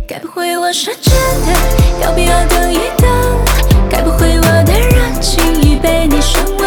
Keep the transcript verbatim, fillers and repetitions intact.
该不会我说真的，要不要等一等？该不会我的热情已被你升温？